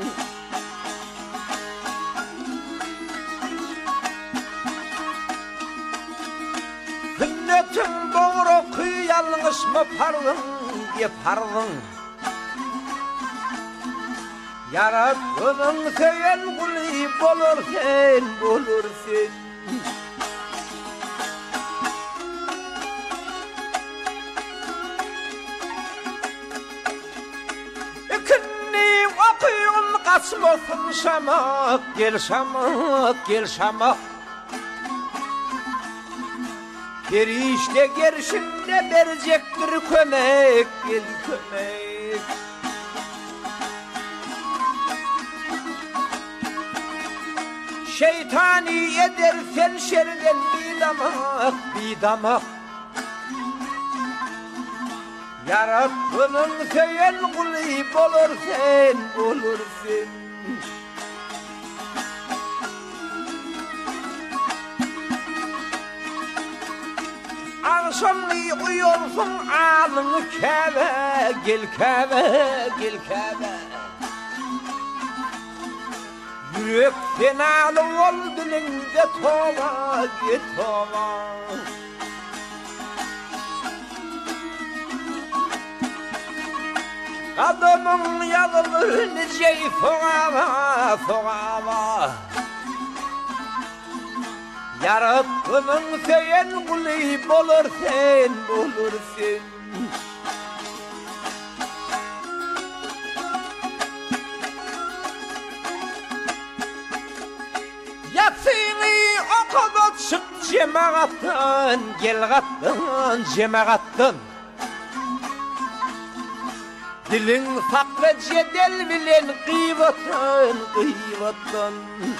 Hünnetin doğru kıy yanlış mı pardın, diye pardın. Yarattığın seyen kuli bolur sen, bolur sen. İkinni okuyun kaçmasın şamak, gel şamak, gel şamak. Gerişte gerişinde verecektir kömek, gel kömek. Şeytani edersen şerden bir damak, bir damak. Yarattığın seyen kuli bolur sen, bolur sen. Akşamlı uyuyorsun ağlını keve, gel keve, gel keve. Gök fenalı ol dilinde tova getova. Adamın yazılır nice foğava foğava. Yarattının sen kulüp olur sen olursun. Yatsını okudu çık cemaattan, gel kattın cemaattan. Dilin fakre cedel bilen kıyvatın kıyvatın.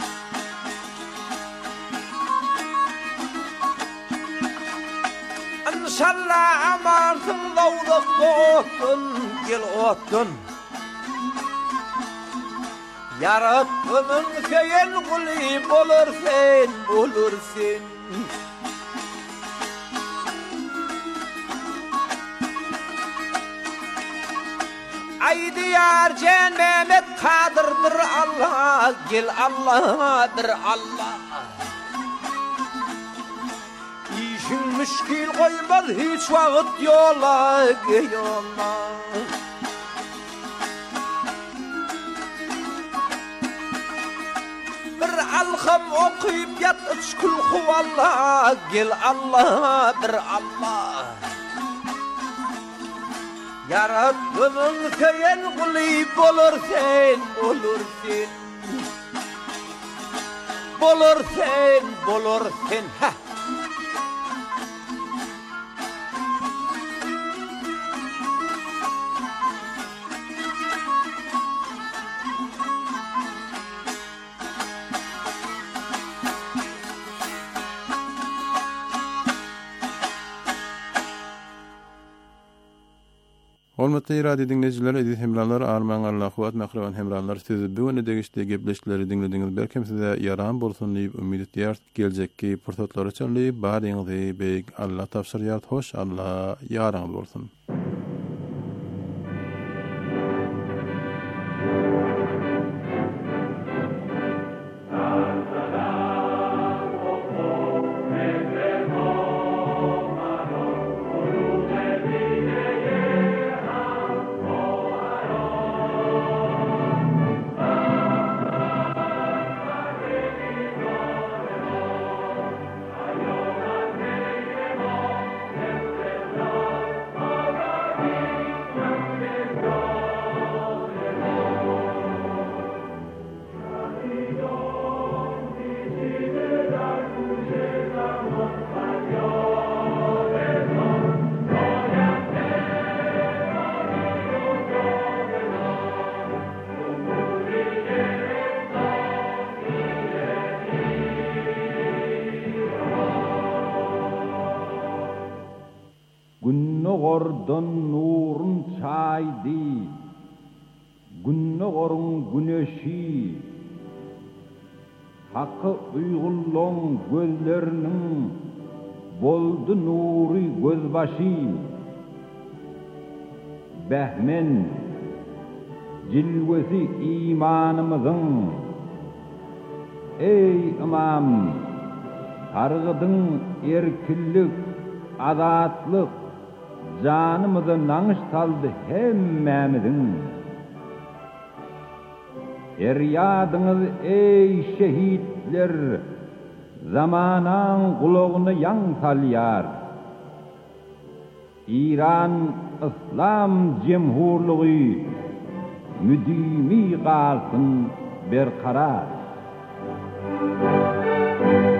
İnşallah amansın doğduk doğdun gel otun. Yarattının sen kulüp olur sen olursun. Aydi yar Can Mehmet Kadır'dır Allah, gel Allah'dır Allah. İşin müşkil koymaz hiç vakit yola yola. Bir alham okuyup yat üç kulhu Allah, gel Allah'dır Allah. Yarattının sen kulüp olur sen olursun. Bolur sen, bolur sen ha. Hormatly radio dinleyijiler, edit hemralar, arman Allah kuwat mahrawan hemralar, siz bu öne degişde gepleşleri dinlediňiz. Belkem size yaram bolsun diýip ümid edýär. Geljekki pursatlar üçin baryňyzy beg Allah tapşyrýar. Hoş Allah ýaraňyz bolsun. Günnogordan nurun çaydi, günnogorun güneşi, hakkı uygulluğun gözlerinin boldu nuri gözbaşı. Behmen, cilvesi imanımızın, ey imam, targıdın erkillik, azatlık, canımızı nanış saldı hemmemizin. Eryadınız ey şehitler, zamanan kulağını yan salyar. İran İslam Cemhurluğu müdimi kalsın berkarar.